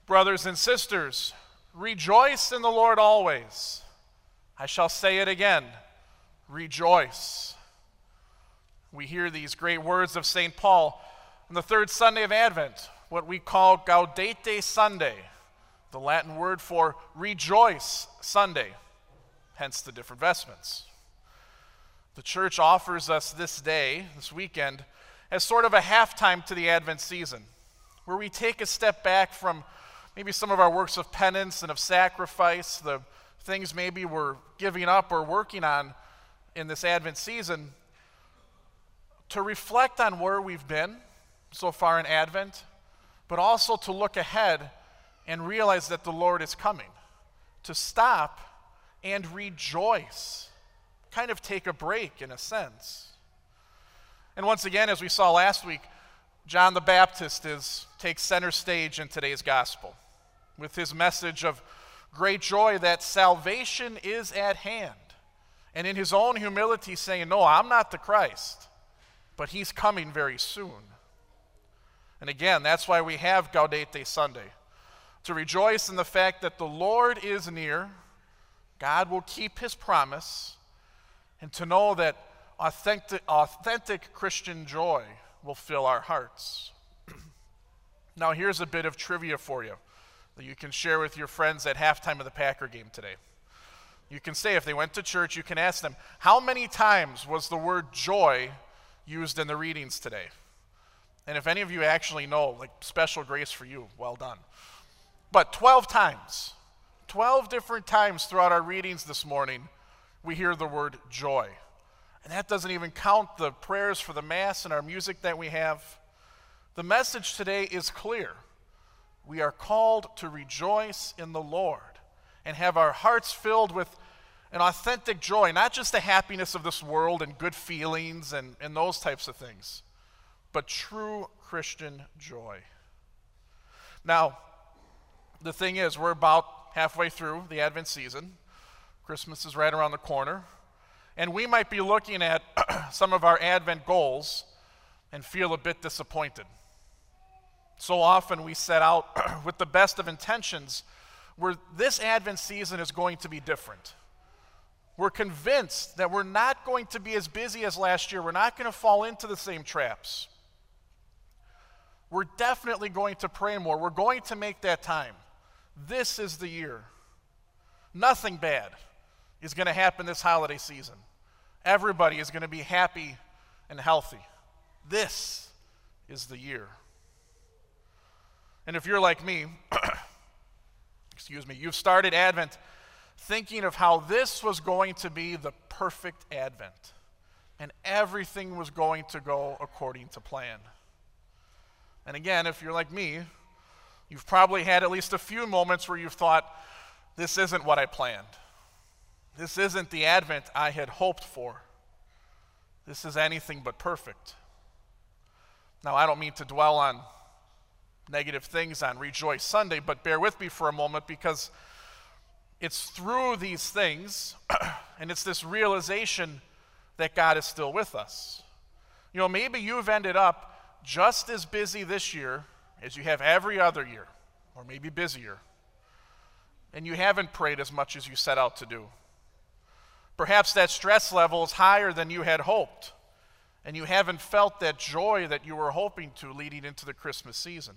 Brothers and sisters, rejoice in the Lord always. I shall say it again, rejoice. We hear these great words of St. Paul on the third Sunday of Advent, what we call Gaudete Sunday, the Latin word for rejoice Sunday, hence the different vestments. The church offers us this day, this weekend, as sort of a halftime to the Advent season, where we take a step back from maybe some of our works of penance and of sacrifice, the things maybe we're giving up or working on in this Advent season, to reflect on where we've been so far in Advent, but also to look ahead and realize that the Lord is coming, to stop and rejoice, kind of take a break in a sense. And once again, as we saw last week, John the Baptist takes center stage in today's gospel with his message of great joy that salvation is at hand. And in his own humility saying, no, I'm not the Christ, but he's coming very soon. And again, that's why we have Gaudete Sunday, to rejoice in the fact that the Lord is near, God will keep his promise, and to know that authentic Christian joy will fill our hearts. Now here's a bit of trivia for you that you can share with your friends at halftime of the Packer game today. You can say, if they went to church, you can ask them, how many times was the word joy used in the readings today? And if any of you actually know, like special grace for you, well done. But 12 times, 12 different times throughout our readings this morning, we hear the word joy. And that doesn't even count the prayers for the Mass and our music that we have. The message today is clear. We are called to rejoice in the Lord and have our hearts filled with an authentic joy, not just the happiness of this world and good feelings and those types of things, but true Christian joy. Now, the thing is, we're about halfway through the Advent season. Christmas is right around the corner. And we might be looking at some of our Advent goals and feel a bit disappointed. So often we set out with the best of intentions where this Advent season is going to be different. We're convinced that we're not going to be as busy as last year. We're not going to fall into the same traps. We're definitely going to pray more. We're going to make that time. This is the year. Nothing bad is going to happen this holiday season. Everybody is going to be happy and healthy. This is the year. And if you're like me, you've started Advent thinking of how this was going to be the perfect Advent, and everything was going to go according to plan. And again, if you're like me, you've probably had at least a few moments where you've thought, this isn't what I planned. This isn't the Advent I had hoped for. This is anything but perfect. Now, I don't mean to dwell on negative things on Rejoice Sunday, but bear with me for a moment, because it's through these things and it's this realization that God is still with us. You know, maybe you've ended up just as busy this year as you have every other year, or maybe busier, and you haven't prayed as much as you set out to do. Perhaps that stress level is higher than you had hoped, and you haven't felt that joy that you were hoping to leading into the Christmas season.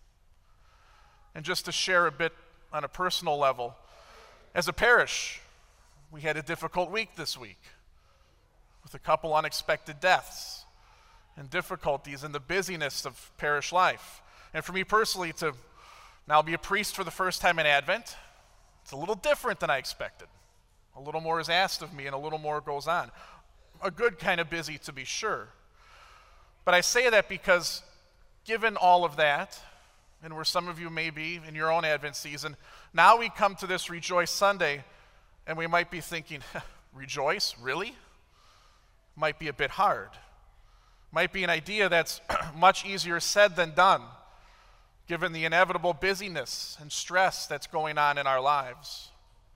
And just to share a bit on a personal level, as a parish, we had a difficult week this week with a couple unexpected deaths and difficulties in the busyness of parish life. And for me personally, to now be a priest for the first time in Advent, it's a little different than I expected. A little more is asked of me and a little more goes on. A good kind of busy, to be sure. But I say that because given all of that, and where some of you may be in your own Advent season, now we come to this Rejoice Sunday, and we might be thinking, rejoice, really? Might be a bit hard. Might be an idea that's much easier said than done, given the inevitable busyness and stress that's going on in our lives.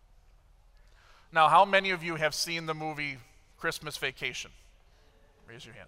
Now, how many of you have seen the movie Christmas Vacation? Raise your hand.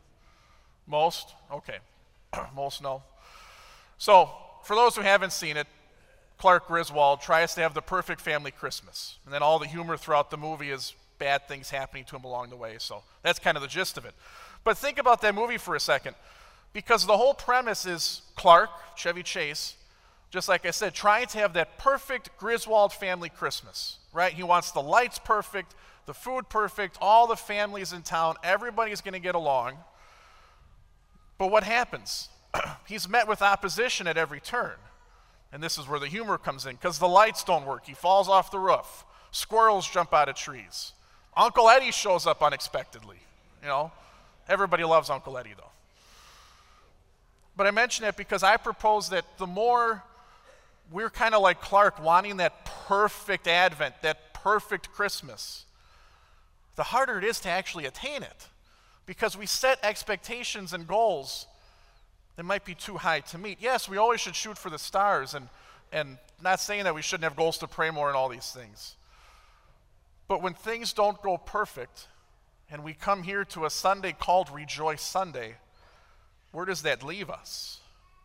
Most? Okay. Most no. So, for those who haven't seen it, Clark Griswold tries to have the perfect family Christmas. And then all the humor throughout the movie is bad things happening to him along the way. So that's kind of the gist of it. But think about that movie for a second. Because the whole premise is Clark, Chevy Chase, just like I said, trying to have that perfect Griswold family Christmas, right? He wants the lights perfect, the food perfect, all the families in town, everybody's going to get along. But what happens? He's met with opposition at every turn. And this is where the humor comes in, because the lights don't work. He falls off the roof. Squirrels jump out of trees. Uncle Eddie shows up unexpectedly. You know, everybody loves Uncle Eddie, though. But I mention it because I propose that the more we're kind of like Clark, wanting that perfect Advent, that perfect Christmas, the harder it is to actually attain it. Because we set expectations and goals that might be too high to meet. Yes, we always should shoot for the stars, and not saying that we shouldn't have goals to pray more and all these things. But when things don't go perfect, and we come here to a Sunday called Rejoice Sunday, where does that leave us?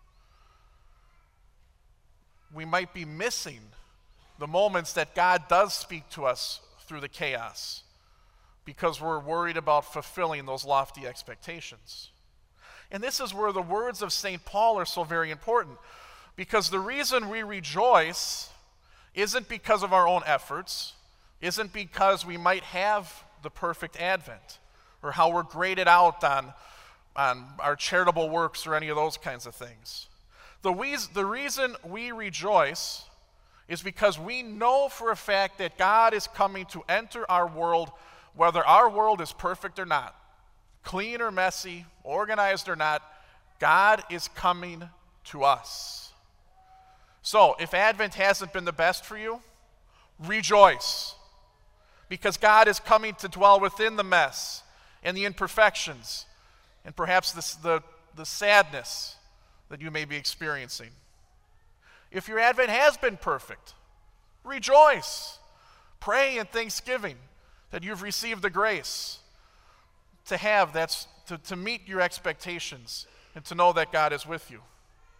We might be missing the moments that God does speak to us through the chaos because we're worried about fulfilling those lofty expectations. And this is where the words of St. Paul are so very important, because the reason we rejoice isn't because of our own efforts, isn't because we might have the perfect Advent or how we're graded out on our charitable works or any of those kinds of things. The reason we rejoice is because we know for a fact that God is coming to enter our world, whether our world is perfect or not, clean or messy, organized or not. God is coming to us. So if Advent hasn't been the best for you, rejoice, because God is coming to dwell within the mess and the imperfections and perhaps the sadness that you may be experiencing. If your Advent has been perfect, rejoice. Pray in thanksgiving that you've received the grace to have to meet your expectations and to know that God is with you.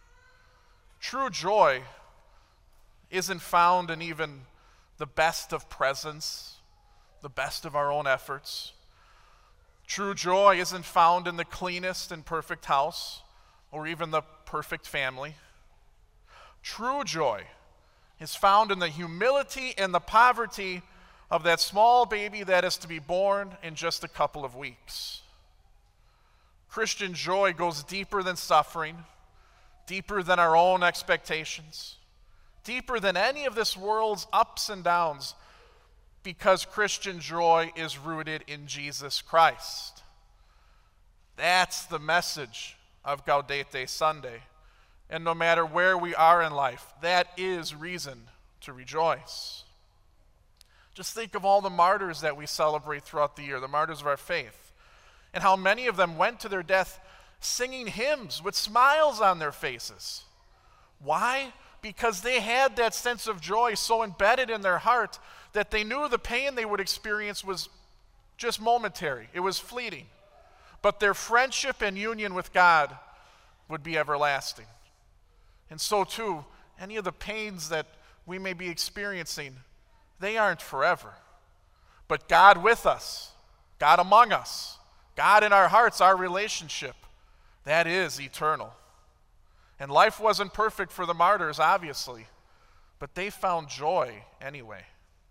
True joy isn't found in even the best of presents, the best of our own efforts. True joy isn't found in the cleanest and perfect house or even the perfect family. True joy is found in the humility and the poverty of that small baby that is to be born in just a couple of weeks. Christian joy goes deeper than suffering, deeper than our own expectations, deeper than any of this world's ups and downs, because Christian joy is rooted in Jesus Christ. That's the message of Gaudete Sunday. And no matter where we are in life, that is reason to rejoice. Just think of all the martyrs that we celebrate throughout the year, the martyrs of our faith, and how many of them went to their death singing hymns with smiles on their faces. Why? Because they had that sense of joy so embedded in their heart that they knew the pain they would experience was just momentary. It was fleeting. But their friendship and union with God would be everlasting. And so too, any of the pains that we may be experiencing, they aren't forever. But God with us, God among us, God in our hearts, our relationship, that is eternal. And life wasn't perfect for the martyrs, obviously, but they found joy anyway.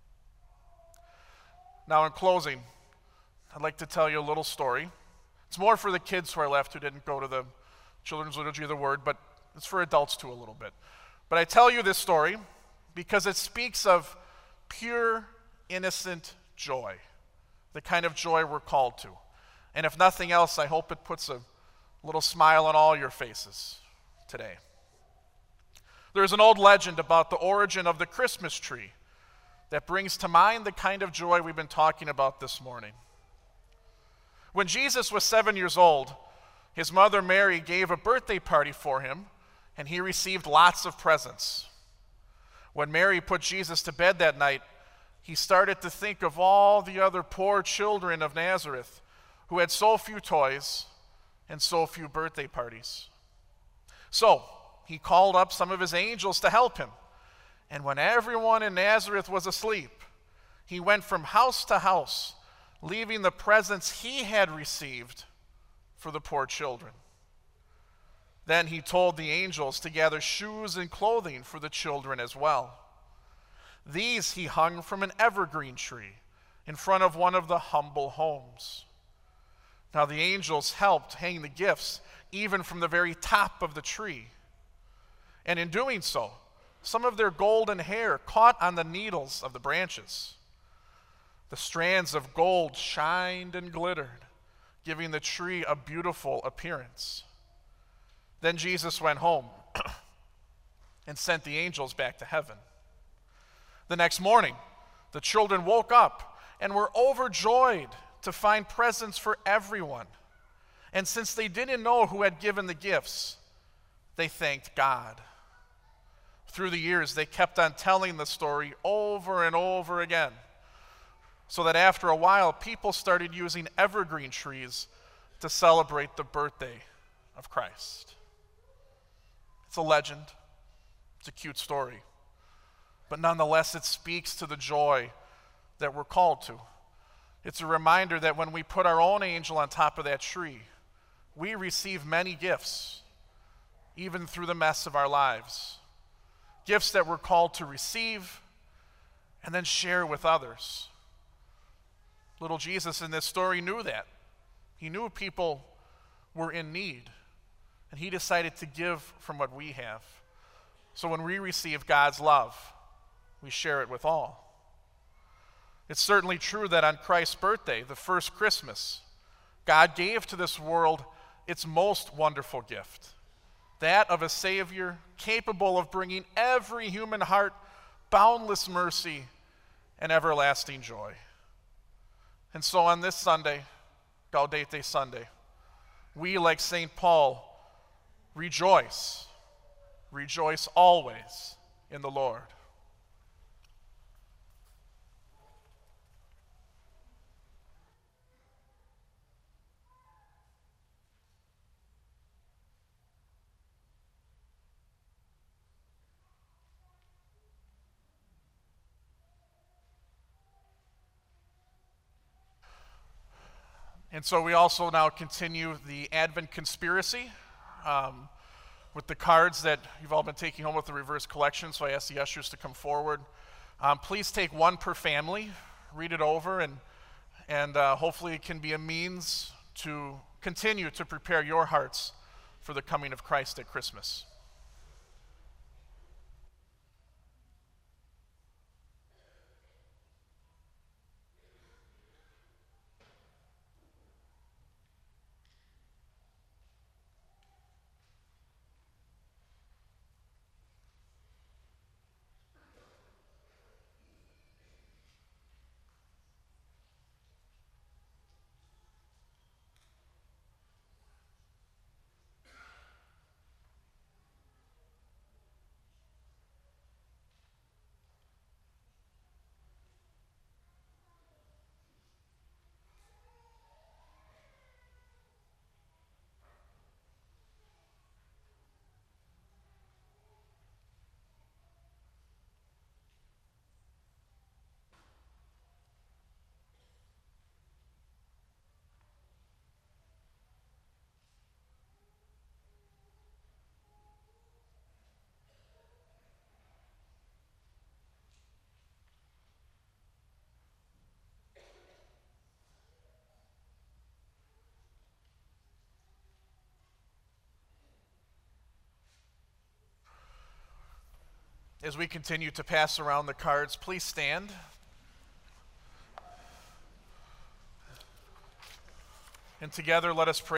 Now, in closing, I'd like to tell you a little story. It's more for the kids who are left who didn't go to the Children's Liturgy of the Word, but it's for adults too a little bit. But I tell you this story because it speaks of pure, innocent joy, the kind of joy we're called to. And if nothing else, I hope it puts a little smile on all your faces today. There's an old legend about the origin of the Christmas tree that brings to mind the kind of joy we've been talking about this morning. When Jesus was 7 years old, his mother Mary gave a birthday party for him, and he received lots of presents. When Mary put Jesus to bed that night, he started to think of all the other poor children of Nazareth who had so few toys and so few birthday parties. So he called up some of his angels to help him, And when everyone in Nazareth was asleep, he went from house to house, leaving the presents he had received for the poor children. Then he told the angels to gather shoes and clothing for the children as well. These he hung from an evergreen tree in front of one of the humble homes. Now the angels helped hang the gifts even from the very top of the tree. And in doing so, some of their golden hair caught on the needles of the branches. The strands of gold shined and glittered, giving the tree a beautiful appearance. Then Jesus went home and sent the angels back to heaven. The next morning, the children woke up and were overjoyed to find presents for everyone. And since they didn't know who had given the gifts, they thanked God. Through the years, they kept on telling the story over and over again, so that after a while, people started using evergreen trees to celebrate the birthday of Christ. It's a legend. It's a cute story. But nonetheless, it speaks to the joy that we're called to. It's a reminder that when we put our own angel on top of that tree, we receive many gifts, even through the mess of our lives. Gifts that we're called to receive and then share with others. Little Jesus in this story knew that. He knew people were in need, and he decided to give from what we have. So when we receive God's love, we share it with all. It's certainly true that on Christ's birthday, the first Christmas, God gave to this world its most wonderful gift, that of a Savior capable of bringing every human heart boundless mercy and everlasting joy. And so on this Sunday, Gaudete Sunday, we, like St. Paul, rejoice always in the Lord. And so we also now continue the Advent conspiracy with the cards that you've all been taking home with the reverse collection. So I ask the ushers to come forward. Please take one per family, read it over, and hopefully it can be a means to continue to prepare your hearts for the coming of Christ at Christmas. As we continue to pass around the cards, please stand. And together let us pray.